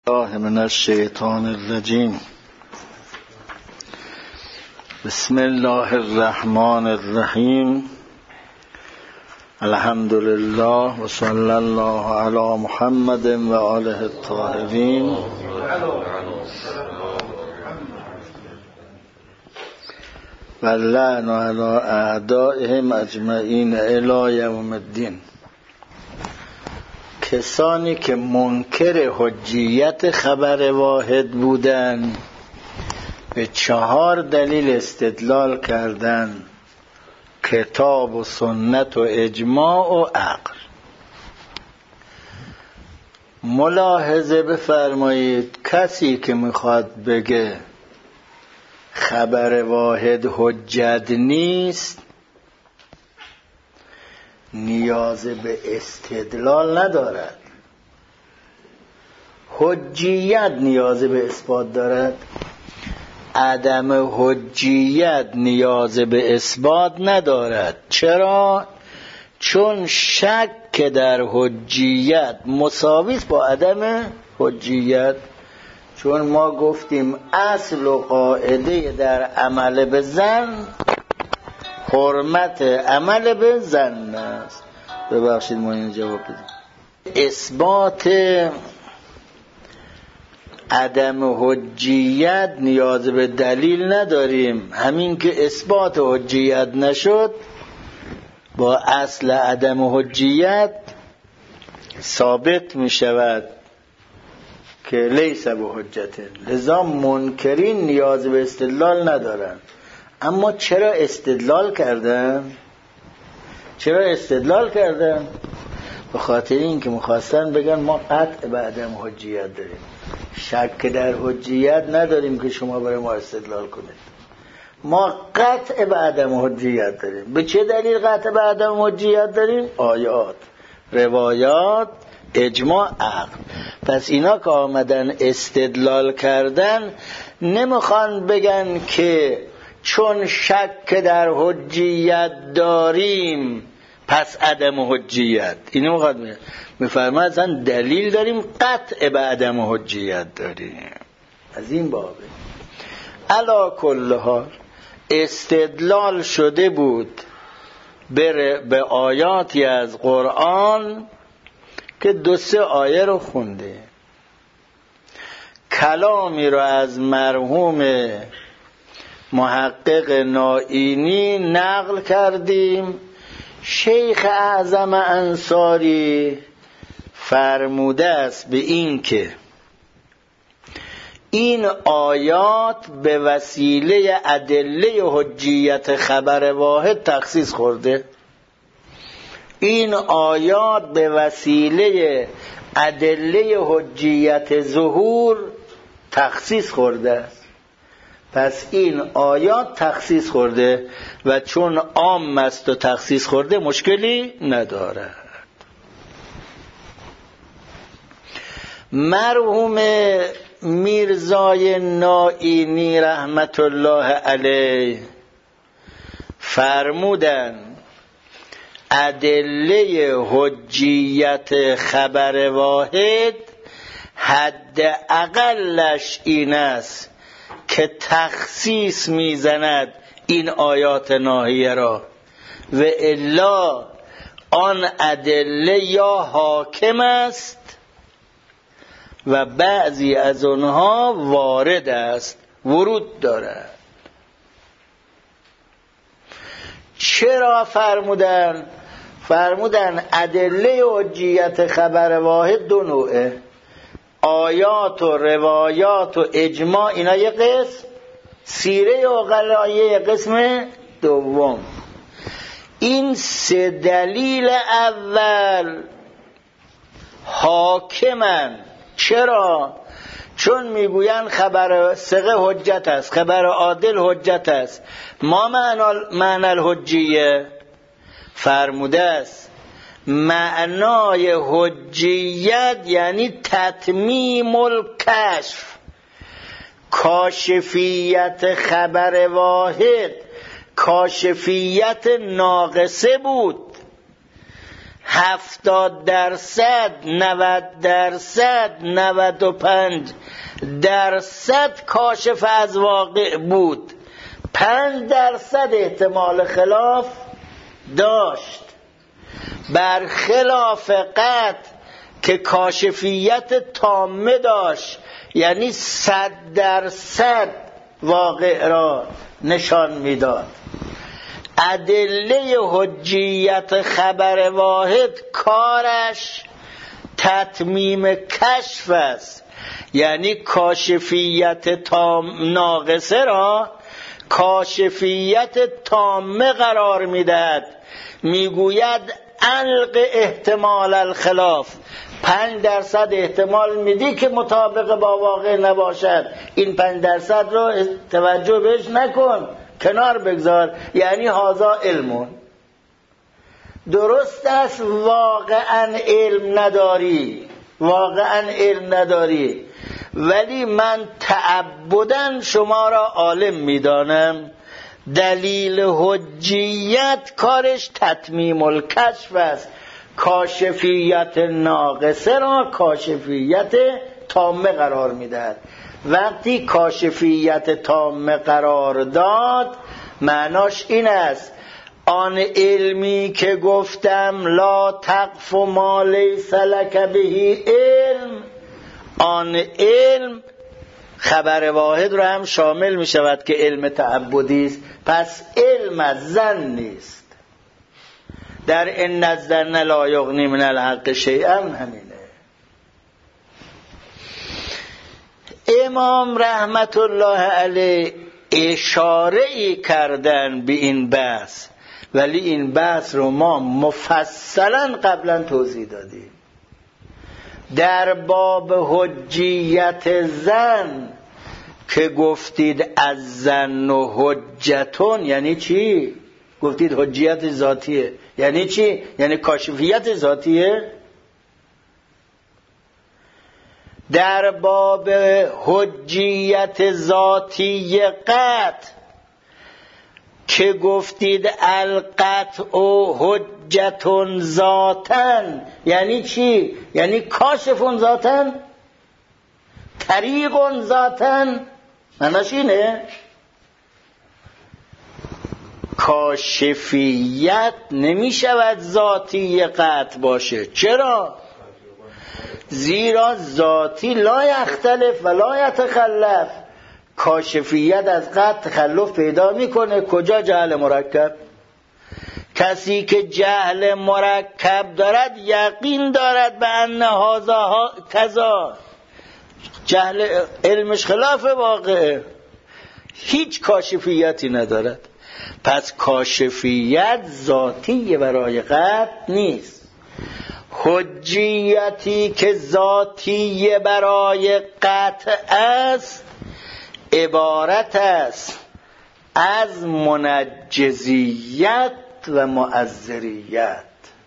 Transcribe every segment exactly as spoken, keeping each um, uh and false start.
الله من الشیطان الرجیم. بسم الله الرحمن الرحیم. الحمد لله و صلی الله علی محمد و آله الطاهرین. و اللعن علی اعدائهم اجمعین الی یوم الدین. کسانی که منکر حجیت خبر واحد بودند به چهار دلیل استدلال کردند: کتاب و سنت و اجماع و عقل. ملاحظه بفرمایید، کسی که میخواد بگه خبر واحد حجت نیست نیاز به استدلال ندارد. حجیت نیاز به اثبات دارد، عدم حجیت نیاز به اثبات ندارد. چرا؟ چون شک در حجیت مساوی است با عدم حجیت. چون ما گفتیم اصل و قاعده در عمل به ظن حرمت عمل به ظن است. ببخشید ما این جواب بدیم. اثبات عدم حجیت نیاز به دلیل نداریم. همین که اثبات حجیت نشد با اصل عدم حجیت ثابت می شود که لیس به حجت. لذا منکرین نیاز به استدلال ندارن. اما چرا استدلال کردن؟ چرا استدلال کردن؟ به خاطر این که میخواستن بگن ما قطع به عدم حجیت داریم، شک در حجیت نداریم که شما برای ما استدلال کنید. ما قطع به عدم حجیت داریم. به چه دلیل قطع به عدم حجیت داریم؟ آیات، روایات، اجماع، عقل. پس اینا که آمدن استدلال کردن نمیخوان بگن که چون شک در حجیت داریم پس عدم حجیت. اینو میخواد میفرماید اصلا دلیل داریم، قطع به عدم حجیت داریم. از این بابه علا کل حال استدلال شده بود به آیاتی از قرآن که دو سه آیه رو خونده، کلامی رو از مرحوم محقق نائینی نقل کردیم. شیخ اعظم انصاری فرموده است به این که این آیات به وسیله ادله حجیت خبر واحد تخصیص خورده. این آیات به وسیله ادله حجیت ظهور تخصیص خورده است. پس این آیات تخصیص خورده و چون عام است و تخصیص خورده مشکلی ندارد. مرحوم میرزای نائینی رحمت الله علیه فرمودن ادله حجیت خبر واحد حد اقلش این است که تخصیص میزند این آیات ناهیه را، و الا آن ادله یا حاکم است و بعضی از آنها وارد است، ورود دارد. چرا فرمودن؟ فرمودن ادله حجیت خبر واحد دو نوعه، آیات و روایات و اجماع اینا یه قسم، سیره و غلایه قسم دوم. این سه دلیل اول حاکمن. چرا؟ چون میگوین خبر ثقه حجت است، خبر عادل حجت است. ما معنی الحجیه فرموده است معنای حجیت یعنی تتمیم الکشف. کاشفیت خبر واحد کاشفیت ناقصه بود، هفتاد درصد، نود درصد، نود و پنج درصد کاشف از واقع بود، پنج درصد احتمال خلاف داشت. برخلاف قطع که کاشفیت تامه داشت، یعنی صد درصد واقع را نشان میداد. ادله حجیت خبر واحد کارش تتمیم کشف است، یعنی کاشفیت تام ناقصه را کاشفیت تامه قرار میدهد. میگوید الق احتمال الخلاف، پنج درصد احتمال میدی که مطابق با واقع نباشد، این پنج درصد رو توجه بهش نکن، کنار بگذار، یعنی هذا علمون. درست است واقعا علم نداری، واقعا علم نداری، ولی من تعبداً شما را عالم میدانم. دلیل حجیت کارش تتمیم الکشف است، کاشفیت ناقصه را کاشفیت تامه قرار میدهد. وقتی کاشفیت تامه قرار داد، معناش این است آن علمی که گفتم لا تقف ما لیس لک به علم، آن علم خبر واحد رو هم شامل می شود که علم تعبدی است. پس علم از ظن نیست. در ان الظن لا یغنی من الحق شیئا همینه. امام رحمت الله علیه اشاره ای کردن به این بحث، ولی این بحث رو ما مفصلا قبلا توضیح دادیم. در باب حجیت ظن که گفتید از ظن و حجتون یعنی چی؟ گفتید حجیت ذاتیه، یعنی چی؟ یعنی کاشفیت ذاتیه. در باب حجیت ذاتی قطع که گفتید القطع و حجتون ذاتن، یعنی چی؟ یعنی کاشفون ذاتن، طریقون ذاتن. معناش اینه کاشفیت نمی شود ذاتی قطع باشه. چرا؟ زیرا ذاتی لا یختلف و لا یتخلف. کاشفیت از قطع تخلف پیدا میکنه. کجا؟ جهل مرکب. کسی که جهل مرکب دارد یقین دارد به ان هذا کذا، جهل علمش خلاف واقعه، هیچ کاشفیتی ندارد. پس کاشفیت ذاتی برای قطع نیست. حجیتی که ذاتی برای قطع است عبارت است از منجزیت و معذریت.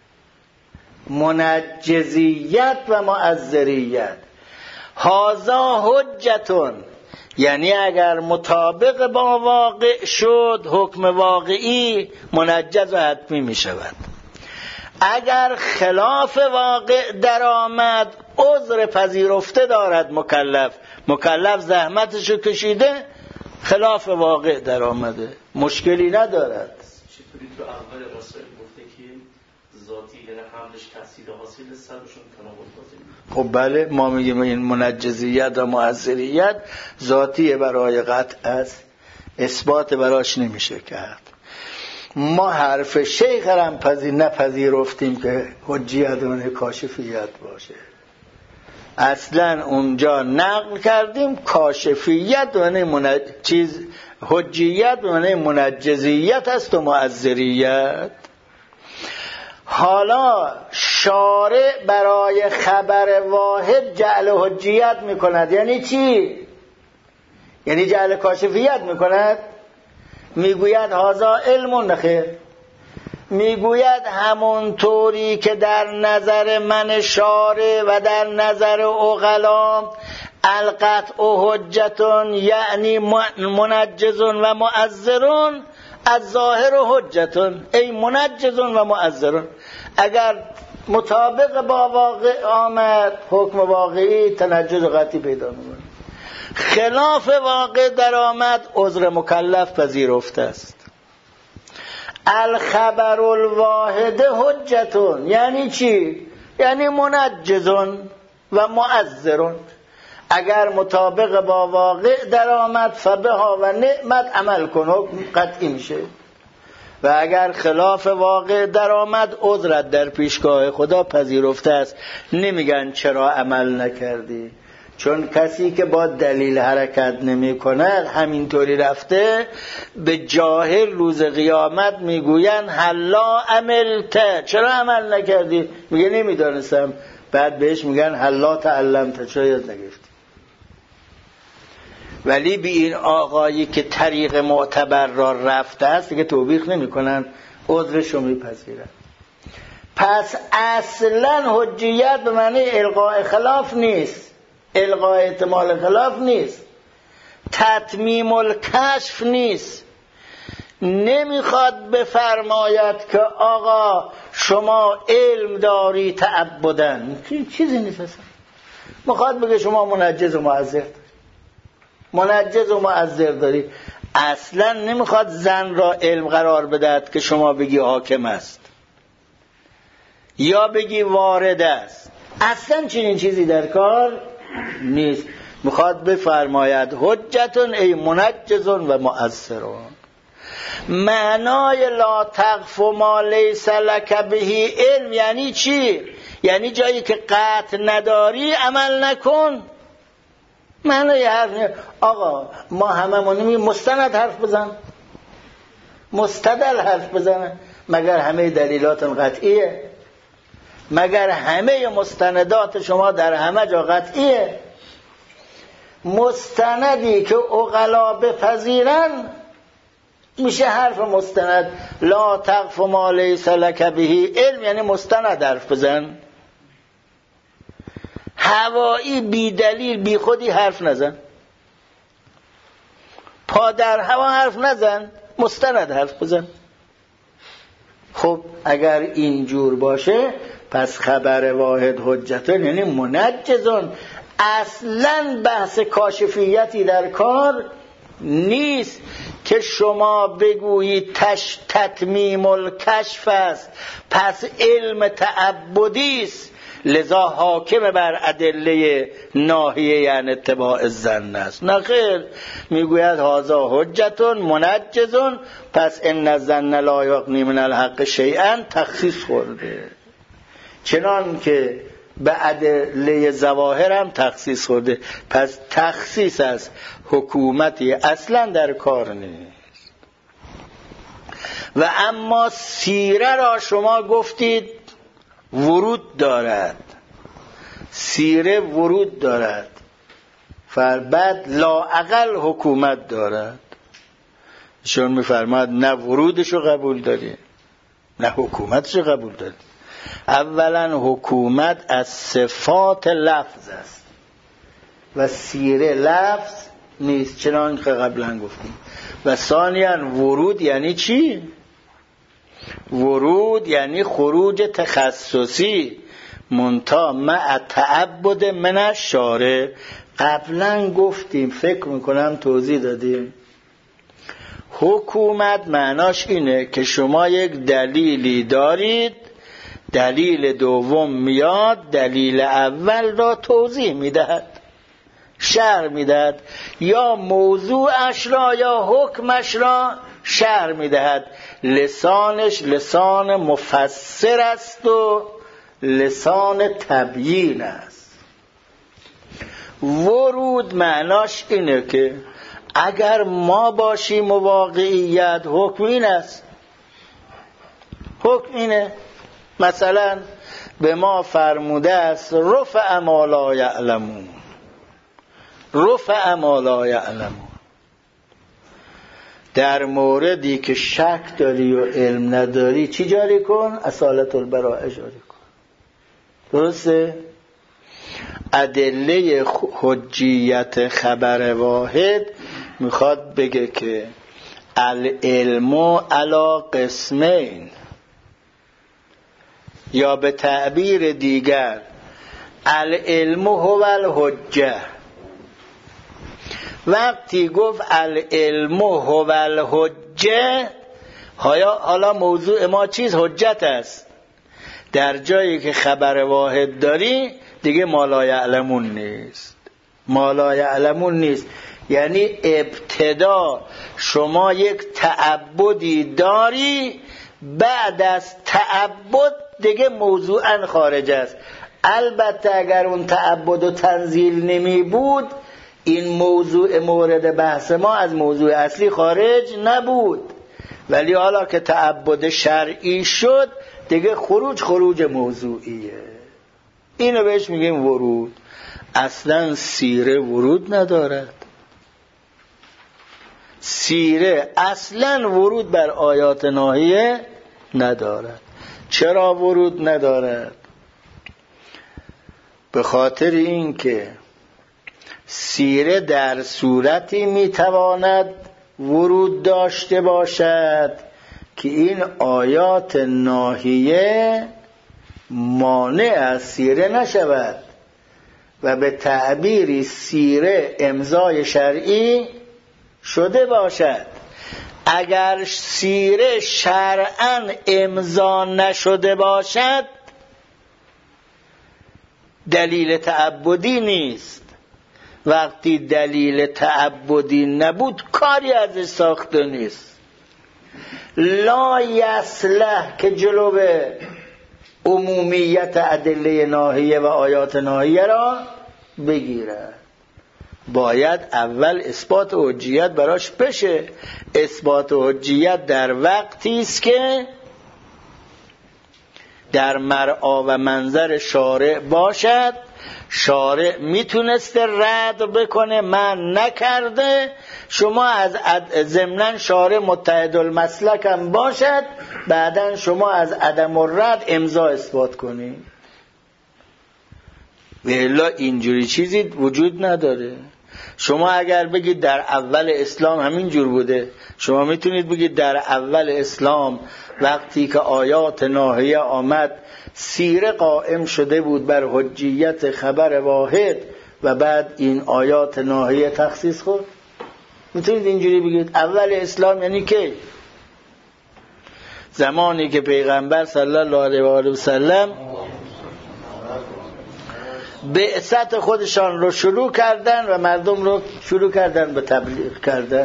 منجزیت و معذریت. هذا حجتون، یعنی اگر مطابق با واقع شد حکم واقعی منجز و حتمی می شود. اگر خلاف واقع در آمد عذر پذیرفته دارد مکلف. مکلف زحمتشو کشیده، خلاف واقع در آمده، مشکلی ندارد. چطوری تو اول رسائل گفته که ذاتی یعنی حملش تحصیل حاصل سرشون تناول حاصل؟ خب بله، ما میگیم این منجزیت و معذریت ذاتی برای قطع است، اثبات براش نمیشه کرد. ما حرف شیخ هم پذیر نپذیرفتیم که حجیت و کاشفیت باشه. اصلا اونجا نقل کردیم کاشفیت و منج... چیز حجیت و منجزیت است و معذریت. حالا شارع برای خبر واحد جعل حجیت میکند. یعنی چی؟ یعنی جعل کاشفیت میکند. میگوید هذا علم نخیر، میگوید همونطوری که در نظر من شارع و در نظر عقلا القطع و حجتون یعنی منجزون و معذرون، از ظاهر و حجتون ای منجزون و معذرون. اگر مطابق با واقع آمد، حکم واقعی تنجز قطعی پیدا می‌کنه. خلاف واقع در آمد، عذر مکلف پذیرفته است. الخبر الواحد حجتون یعنی چی؟ یعنی منجزون و معذرون. اگر مطابق با واقع در آمد فبها و نعمت عمل کن، قطعی میشه. و اگر خلاف واقع در آمد، عذرت در پیشگاه خدا پذیرفته است. نمیگن چرا عمل نکردی، چون کسی که با دلیل حرکت نمی کند همینطوری رفته، به جاهل روز قیامت میگوین هلا عملت، چرا عمل نکردی؟ میگه نمیدانستم. بعد بهش میگن هلا تعلمت، چرا یاد نگرفتی؟ ولی به این آقایی که طریق معتبر را رفته است دیگه توبیخ نمی کنن، عذرشو میپذیرن. پس اصلا حجیت به معنی القاء خلاف نیست، القاء احتمال خلاف نیست، تتمیم الکشف نیست. نمیخواد بفرماید که آقا شما علم داری تعبدن، چیزی نیست اصلا. میخواد بگه شما منجز و معذر داری، منجز و معذر داری. اصلا نمیخواد زن را علم قرار بدهد که شما بگی حاکم است یا بگی وارد است. اصلا چنین چیزی در کار نیست. میخواد بفرماید حجتون ای منجزون و معذرون. معنای لا تقف ما لیس لک به علم یعنی چی؟ یعنی جایی که قطع نداری عمل نکن. معنای حرف نیست آقا ما هممون میگیم مستند حرف بزن، مستدل حرف بزن. مگر همه دلیلاتون قطعیه؟ مگر همه مستندات شما در همه جا قطعیه؟ مستندی که عقلا بپذیرن میشه حرف مستند. لا تقف ما لیس لک به علم یعنی مستند حرف بزن. هوایی بی دلیل بی خودی حرف نزن، پا در هوا حرف نزن، مستند حرف بزن. خب اگر اینجور باشه پس خبر واحد حجتون یعنی منجزون. اصلا بحث کاشفیتی در کار نیست که شما بگویید تش تتمیم الکشف است پس علم تعبدی است لذا حاکم بر ادله ناهیه یعنی اتباع الظن است. نه خیر، میگوید هذا حجتون منجزون پس ان الظن لا یغنی من الحق شیئا تخصیص خورده، چنان که به ادله ظواهر هم تخصیص خورده. پس تخصیص است، حکومتی اصلا در کار نیست. و اما سیره را شما گفتید ورود دارد، سیره ورود دارد، بعد لااقل حکومت دارد. شون میفرماد نه ورودشو قبول داری نه حکومتشو قبول داری. اولا حکومت از صفات لفظ است و سیره لفظ نیست، چنان که قبلا گفتیم. و ثانیا ورود یعنی چی؟ ورود یعنی خروج تخصصی منتها مع تعبد من الشارع. قبلا گفتیم، فکر میکنم توضیح دادیم، حکومت معناش اینه که شما یک دلیلی دارید، دلیل دوم میاد دلیل اول را توضیح میدهد، شرح میدهد، یا موضوعش را یا حکمش را شرح میدهد. لسانش لسان مفسر است و لسان تبیین است. ورود معناش اینه که اگر ما باشیم و واقعیت حکم این است، حکم اینه. مثلا به ما فرموده است رفع ما لا یعلمون، رفع ما لا یعلمون. در موردی که شک داری و علم نداری چی جاری کن؟ اصالت البراءه جاری کن. درسته؟ ادله حجیت خبر واحد میخواد بگه که العلم علی قسمین، یا به تعبیر دیگر العلم هو الحجه. وقتی گفت العلم هو الحجه، حالا موضوع ما چیز حجت است. در جایی که خبر واحد داری دیگه ما لا یعلمون نیست. ما لا یعلمون نیست یعنی ابتدا شما یک تعبدی داری، بعد از تعبد دیگه موضوعا خارج است. البته اگر اون تعبد و تنزیل نمی بود این موضوع مورد بحث ما از موضوع اصلی خارج نبود، ولی حالا که تعبد شرعی شد دیگه خروج خروج موضوعیه. اینو بهش میگیم ورود. اصلا سیره ورود ندارد. سیره اصلا ورود بر آیات ناهیه ندارد. چرا ورود ندارد؟ به خاطر این که سیره در صورتی میتواند ورود داشته باشد که این آیات ناهیه مانع از سیره نشود و به تعبیری سیره امضای شرعی شده باشد. اگر سیره شرعاً امضا نشده باشد دلیل تعبدی نیست. وقتی دلیل تعبدی نبود کاری ازش ساخته نیست. لا یصلح که جلو عمومیت ادله ناهیه و آیات ناهیه را بگیرد. باید اول اثبات حجیت براش بشه. اثبات حجیت در وقتی است که در مرعا و منظر شارع باشد. شارع میتونسته رد بکنه، من نکرده، شما از ضمناً شارع متحد المسلک هم باشد، بعداً شما از عدم الرد امضا اثبات کنید. والا اینجوری چیزی وجود نداره. شما اگر بگید در اول اسلام همین جور بوده، شما میتونید بگید در اول اسلام وقتی که آیات ناهیه آمد سیره قائم شده بود بر حجیت خبر واحد و بعد این آیات ناهیه تخصیص خورد. میتونید اینجوری بگید. اول اسلام یعنی که زمانی که پیغمبر صلی الله علیه و آله و سلم بعثت خودشان رو شروع کردن و مردم رو شروع کردن به تبلیغ کردن.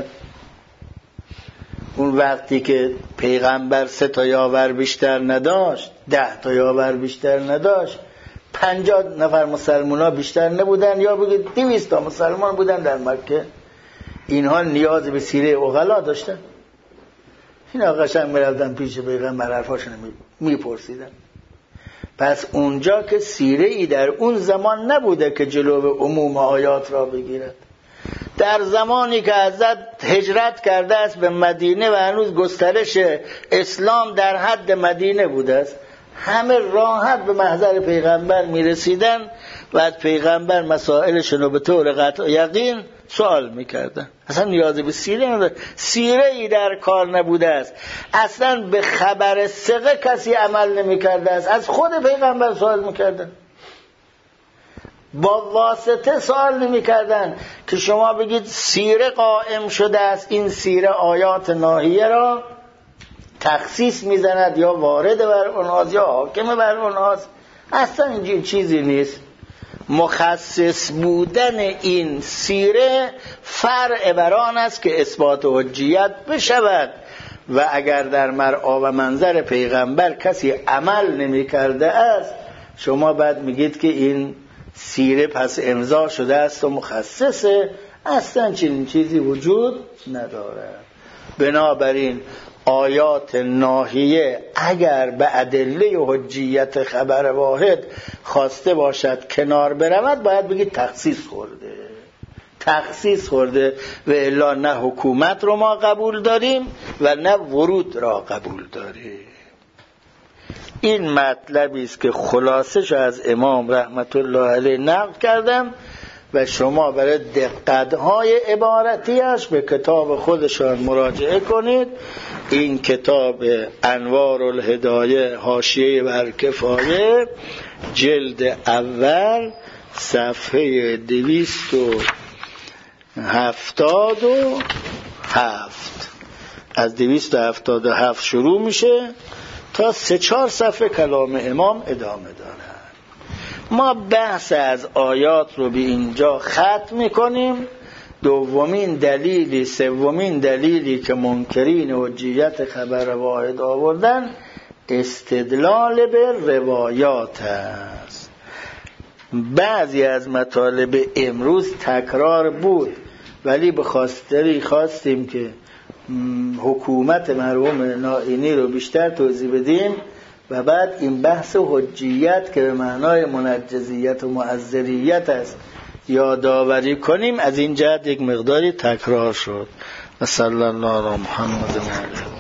اون وقتی که پیغمبر سه تا یاور بیشتر نداشت، ده تا یاور بیشتر نداشت، پنجاه نفر مسلمان ها بیشتر نبودن، یا بگید دویست تا مسلمان بودن در مکه. اینها نیاز به سیره عقلا داشتن. اینا قشنگ میرفتن پیش پیغمبر حرفاشون میپرسیدن. پس اونجا که سیره ای در اون زمان نبوده که جلو عموم آیات را بگیرد. در زمانی که حضرت هجرت کرده است به مدینه و هنوز گسترش اسلام در حد مدینه بوده است، همه راحت به محضر پیغمبر میرسیدن و از پیغمبر مسائلشون رو به طور قطع یقین سوال میکردن. اصلا نیاز به سیره نداره. سیره ای در کار نبوده است. اصلا به خبر ثقه کسی عمل نمیکرده است. از خود پیغمبر سوال میکردن، با واسطه سوال نمیکردن که شما بگید سیره قائم شده است، این سیره آیات ناهیه را تخصیص میزند یا وارد بر اونهاست یا حاکم بر اونهاست. اصلا اینجور چیزی نیست. مخصص بودن این سیره فرع بر آن است که اثبات حجیت بشود و اگر در مرعا و منظر پیغمبر کسی عمل نمی کرده است، شما بعد میگید که این سیره پس امضا شده است و مخصصه. اصلا چنین چیزی وجود نداره. بنابراین آیات ناهیه اگر به ادله و حجیت خبر واحد خواسته باشد کنار برود، باید بگید تخصیص خورده. تخصیص خورده و الا نه حکومت رو ما قبول داریم و نه ورود را قبول داریم. این مطلبی است که خلاصش از امام رحمت الله علیه نقل کردم و و شما برای دقت‌های عبارتیش به کتاب خودشان مراجعه کنید. این کتاب انوار الهدایه حاشیه بر کفایه جلد اول صفحه دویست و هفتاد و هفت از دویست و هفتاد و هفت شروع میشه تا سه چهار صفحه کلام امام ادامه داره. ما بحث از آیات رو به اینجا ختم میکنیم. دومین دلیلی سومین دلیلی که منکرین حجیت خبر واحد آوردن استدلال به روایات است. بعضی از مطالب امروز تکرار بود ولی به خاطری خواستیم که حکومت مرحوم نائینی رو بیشتر توضیح بدیم و بعد این بحث حجیت که به معنای منجزیت و معذریت است یادآوری کنیم. از این جهت یک مقداری تکرار شد. و صلی الله علی محمد و علیه